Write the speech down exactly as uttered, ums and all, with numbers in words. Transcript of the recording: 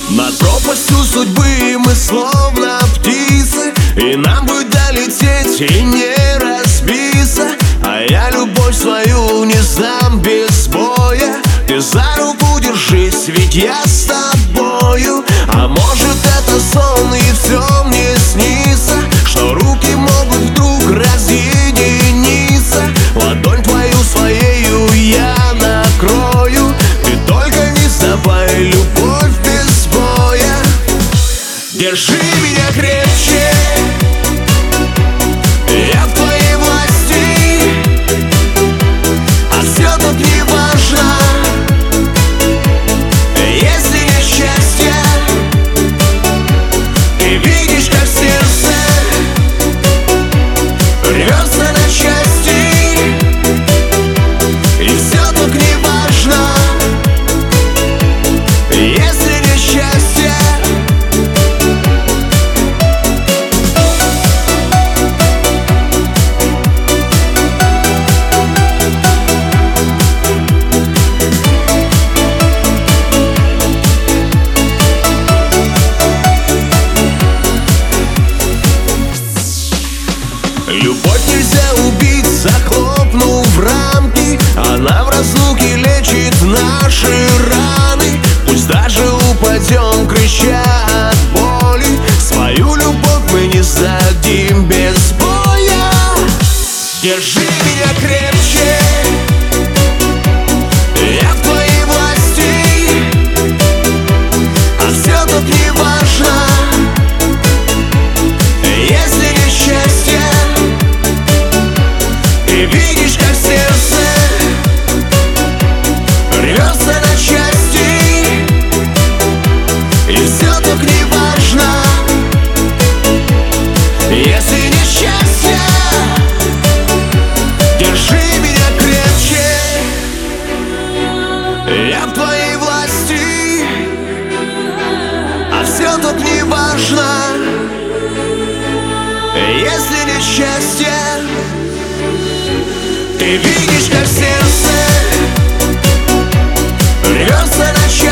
Над пропастью судьбы мы словно птицы, и нам бы долететь и не разбиться. А я любовь свою не сдам без боя. Ты за руку держись, ведь я с тобою. А может это сон и все мне снится, что руки могут вдруг разъединиться. Ладонь твою своею я накрою. Ты только не сдавай, любовь без боя. Держи меня крепче, я в твоей власти, а все тут не важно. Если нет счастья, ты видишь, как сердце рвется на части, и все тут не важно. Если нет счастья, любовь нельзя убить, захлопнув рамки. Она в разлуке лечит наши раны. Пусть даже упадем, крича от боли, свою любовь мы не сдадим без боя. Держи меня крепче, я в твоей власти, а все тут не важно. Если нет счастья, ты видишь, как сердце рвется на части, и все так не важно. Если нет счастья, держи меня крепче, я в твоей власти, а все тут не важно. Если нет счастья, ты видишь, как сердце рвется на части.